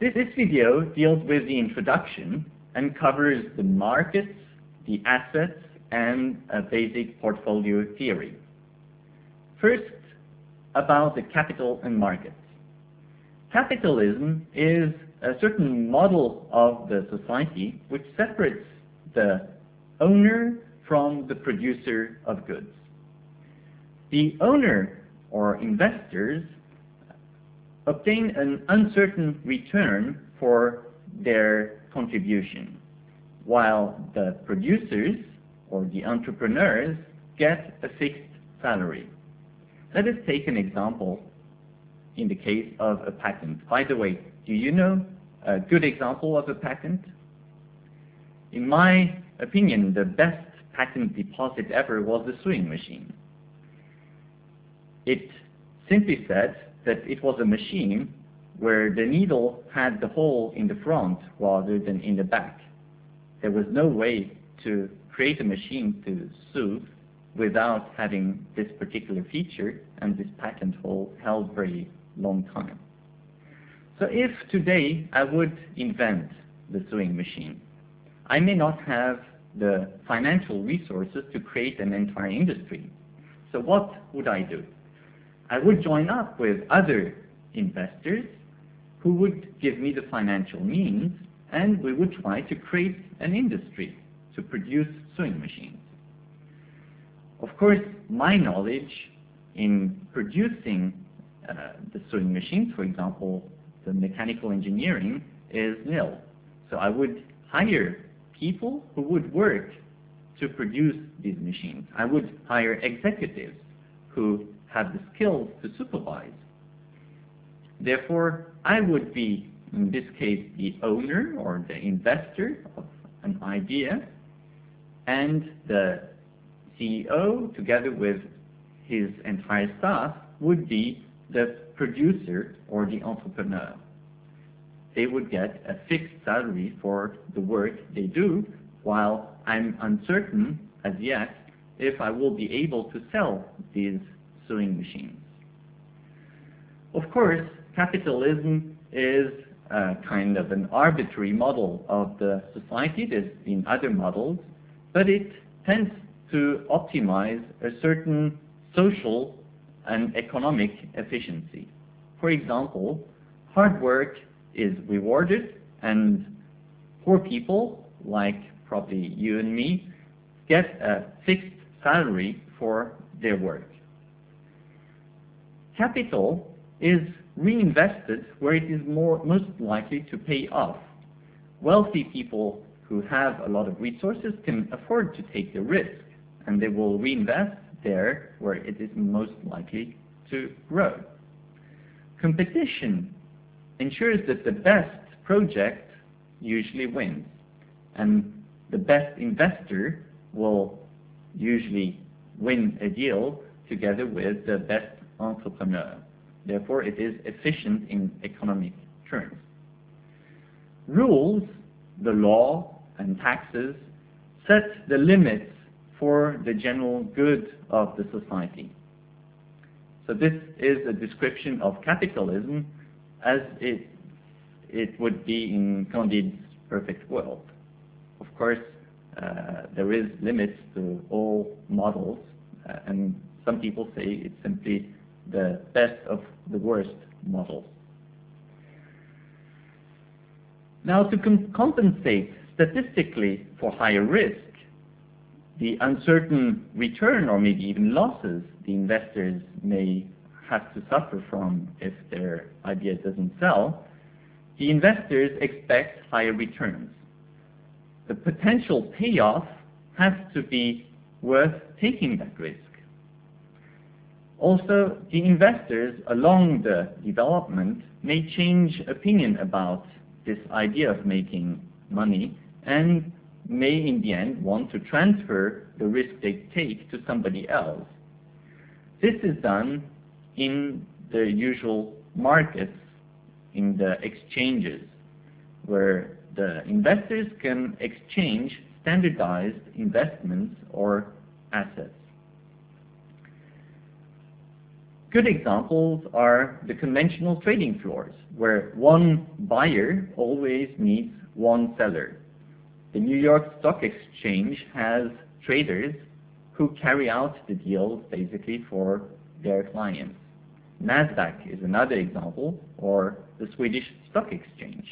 This video deals with the introduction and covers the markets, the assets, and a basic portfolio theory. First, about the capital and markets. Capitalism is a certain model of the society which separates the owner from the producer of goods. The owner or investors obtain an uncertain return for their contribution, while the producers or the entrepreneurs get a fixed salary. Let us take an example in the case of a patent. By the way, do you know a good example of a patent? In my opinion, the best patent deposit ever was the sewing machine. It simply said that it was a machine where the needle had the hole in the front rather than in the back. There was no way to create a machine to sew without having this particular feature, and this patent held very long time. So if today I would invent the sewing machine, I may not have the financial resources to create an entire industry. So what would I do? I would join up with other investors who would give me the financial means, and we would try to create an industry to produce sewing machines. Of course, my knowledge in producing the sewing machines, for example, the mechanical engineering, is nil. So I would hire people who would work to produce these machines. I would hire executives who have the skills to supervise. Therefore, I would be, in this case, the owner or the investor of an idea, and the CEO, together with his entire staff, would be the producer or the entrepreneur. They would get a fixed salary for the work they do, while I'm uncertain as yet if I will be able to sell these sewing machines. Of course, capitalism is a kind of an arbitrary model of the society. There's been other models, but it tends to optimize a certain social and economic efficiency. For example, hard work is rewarded, and poor people, like probably you and me, get a fixed salary for their work. Capital is reinvested where it is most likely to pay off. Wealthy people who have a lot of resources can afford to take the risk, and they will reinvest there where it is most likely to grow. Competition ensures that the best project usually wins, and the best investor will usually win a deal together with the best entrepreneur. Therefore, it is efficient in economic terms. Rules, the law, and taxes set the limits for the general good of the society. So this is a description of capitalism as it would be in Candide's perfect world. Of course, there is limits to all models, and some people say it's simply the best of the worst models. Now, to compensate statistically for higher risk, the uncertain return or maybe even losses the investors may have to suffer from if their idea doesn't sell, the investors expect higher returns. The potential payoff has to be worth taking that risk. Also, the investors along the development may change opinion about this idea of making money and may in the end want to transfer the risk they take to somebody else. This is done in the usual markets, in the exchanges, where the investors can exchange standardized investments or assets. Good examples are the conventional trading floors, where one buyer always meets one seller. The New York Stock Exchange has traders who carry out the deals basically for their clients. Nasdaq is another example, or the Swedish Stock Exchange.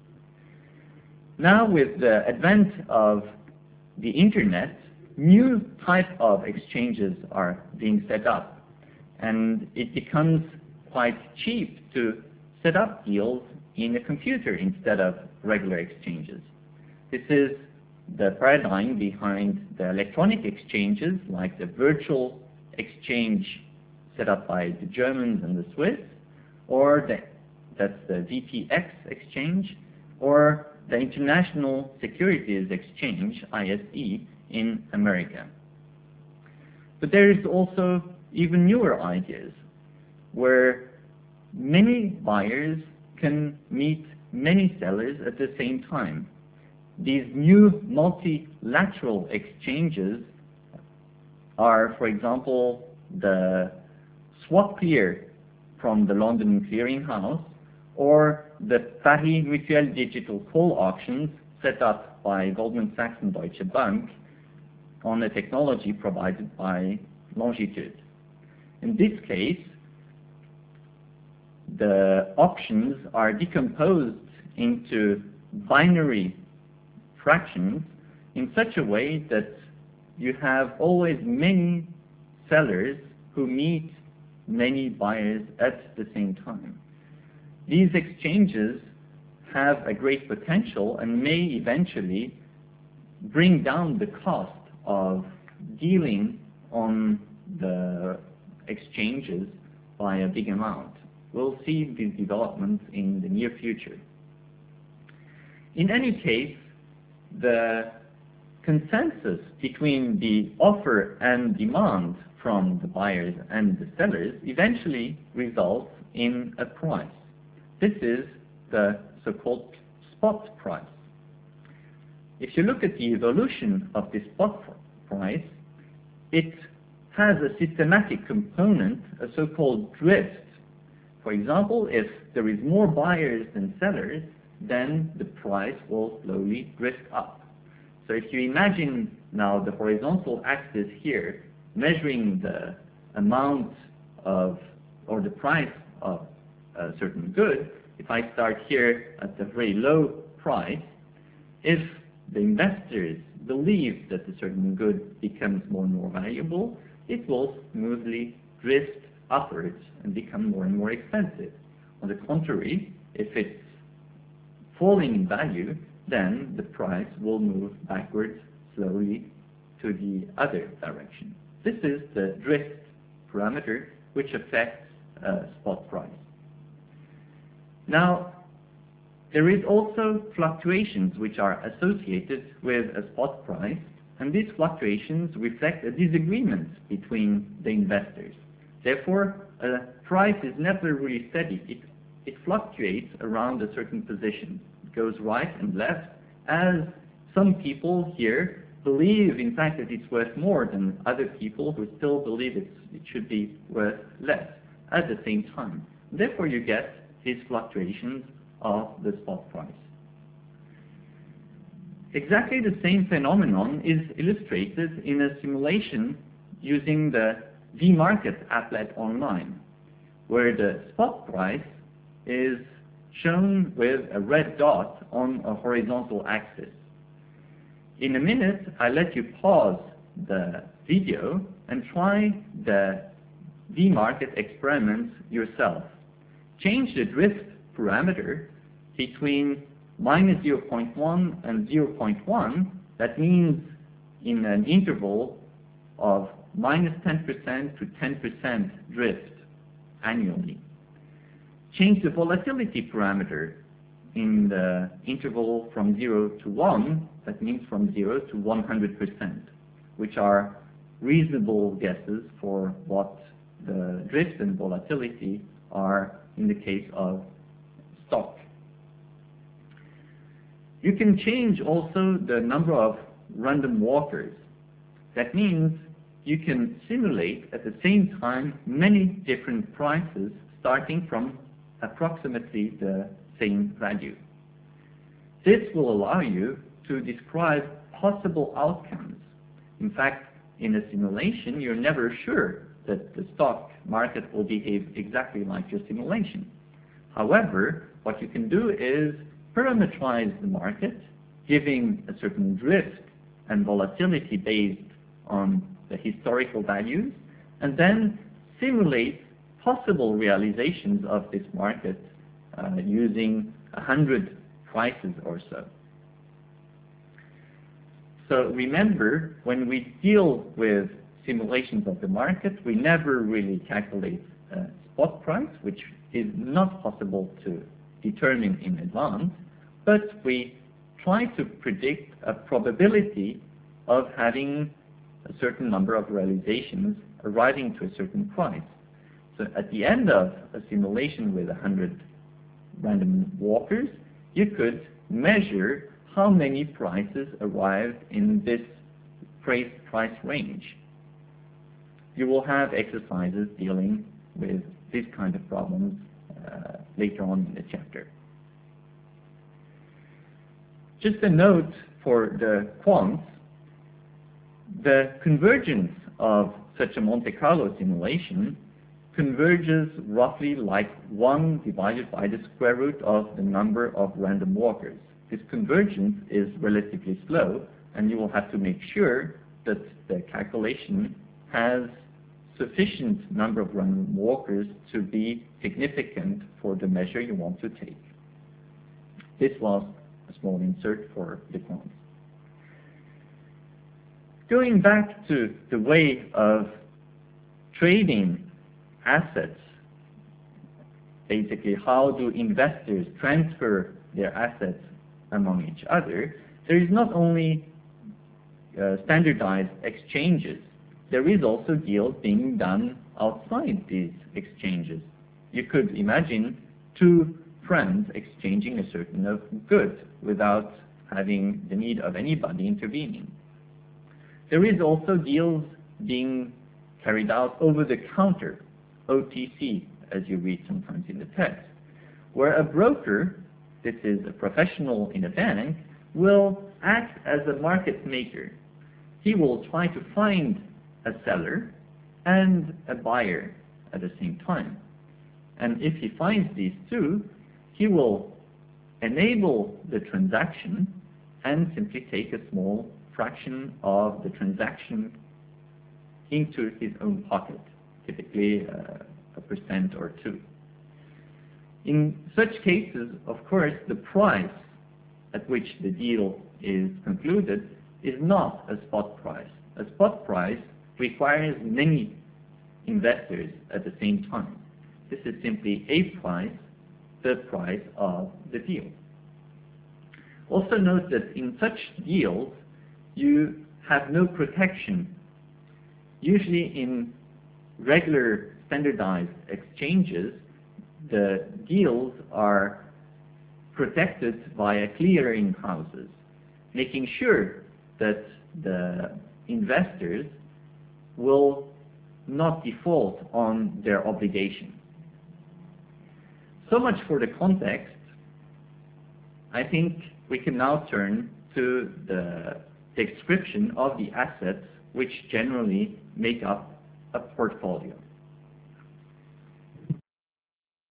Now, with the advent of the internet, new type of exchanges are being set up, and it becomes quite cheap to set up deals in a computer instead of regular exchanges. This is the paradigm behind the electronic exchanges, like the virtual exchange set up by the Germans and the Swiss, or that's the VPX exchange, or the International Securities Exchange, ISE, in America. But there is also even newer ideas, where many buyers can meet many sellers at the same time. These new multilateral exchanges are, for example, the SwapClear from the London Clearing House, or the Paris Mutuel Digital Call Auctions set up by Goldman Sachs and Deutsche Bank on a technology provided by Longitude. In this case, the options are decomposed into binary fractions in such a way that you have always many sellers who meet many buyers at the same time. These exchanges have a great potential and may eventually bring down the cost of dealing on the exchanges by a big amount. We'll see these developments in the near future. In any case, the consensus between the offer and demand from the buyers and the sellers eventually results in a price. This is the so-called spot price. If you look at the evolution of the spot price, it has a systematic component, a so-called drift. For example, if there is more buyers than sellers, then the price will slowly drift up. So if you imagine now the horizontal axis here measuring the amount of, or the price of a certain good, if I start here at a very low price, if the investors believe that a certain good becomes more and more valuable, it will smoothly drift upwards and become more and more expensive. On the contrary, if it's falling in value, then the price will move backwards slowly to the other direction. This is the drift parameter which affects spot price. Now, there is also fluctuations which are associated with a spot price, and these fluctuations reflect a disagreement between the investors. Therefore, a price is never really steady. It fluctuates around a certain position. It goes right and left, as some people here believe, in fact, that it's worth more than other people who still believe it should be worth less at the same time. Therefore, you get these fluctuations of the spot price. Exactly the same phenomenon is illustrated in a simulation using the vMarket applet online, where the spot price is shown with a red dot on a horizontal axis. In a minute, I let you pause the video and try the vMarket experiment yourself. Change the drift parameter between minus 0.1 and 0.1. That means in an interval of minus 10% to 10% drift annually. Change the volatility parameter in the interval from 0 to 1, that means from 0 to 100%, which are reasonable guesses for what the drift and volatility are in the case of stock. You can change also the number of random walkers. That means you can simulate at the same time many different prices starting from approximately the same value. This will allow you to describe possible outcomes. In fact, in a simulation, you're never sure that the stock market will behave exactly like your simulation. However, what you can do is parameterize the market, giving a certain drift and volatility based on the historical values, and then simulate possible realizations of this market using 100 prices or so. So remember, when we deal with simulations of the market, we never really calculate a spot price, which is not possible to determine in advance, but we try to predict a probability of having a certain number of realizations arriving to a certain price. So at the end of a simulation with 100 random walkers, you could measure how many prices arrived in this price range. You will have exercises dealing with these kind of problems later on in the chapter. Just a note for the quants, the convergence of such a Monte Carlo simulation converges roughly like 1 divided by the square root of the number of random walkers. This convergence is relatively slow, and you will have to make sure that the calculation has sufficient number of random walkers to be significant for the measure you want to take. This was a small insert for the quants. Going back to the way of trading assets, basically how do investors transfer their assets among each other, there is not only standardized exchanges, there is also deals being done outside these exchanges. You could imagine two friends exchanging a certain good without having the need of anybody intervening. There is also deals being carried out over the counter, OTC, as you read sometimes in the text, where a broker, this is a professional in a bank, will act as a market maker. He will try to find a seller and a buyer at the same time. And if he finds these two, he will enable the transaction and simply take a small fraction of the transaction into his own pocket, typically 1% or 2%. In such cases, of course, the price at which the deal is concluded is not a spot price. A spot price requires many investors at the same time. This is simply a price, the price of the deal. Also note that in such deals, you have no protection. Usually in regular standardized exchanges, the deals are protected via clearing houses, making sure that the investors will not default on their obligations. So much for the context. I think we can now turn to the description of the assets which generally make up a portfolio.